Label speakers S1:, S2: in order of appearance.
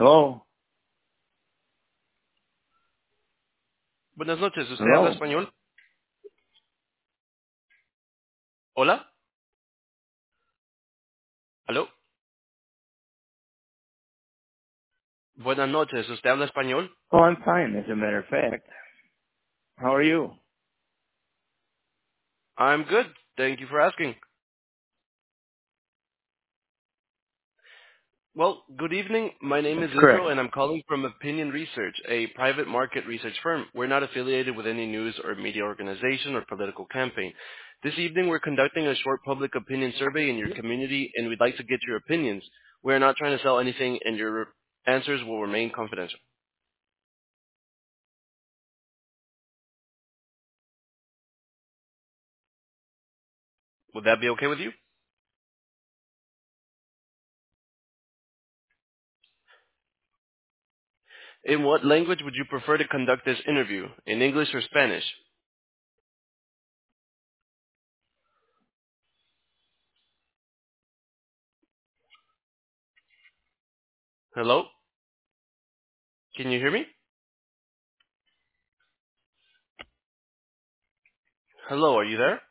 S1: Hello.
S2: Buenas noches, ¿usted habla
S1: Hello.
S2: español? ¿Hola? ¿Aló? Buenas noches, ¿usted habla español?
S1: Oh, I'm fine, as a matter of fact. How are you?
S2: I'm good, thank you for asking. Well, good evening, my name
S1: That's
S2: is
S1: correct.
S2: Israel and I'm calling from Opinion Research, a private market research firm. We're not affiliated with any news or media organization or political campaign. This evening we're conducting a short public opinion survey in your community and we'd like to get your opinions. We're not trying to sell anything and your answers will remain confidential. Would that be okay with you? In what language would you prefer to conduct this interview? In English or Spanish? Hello? Can you hear me? Hello, are you there?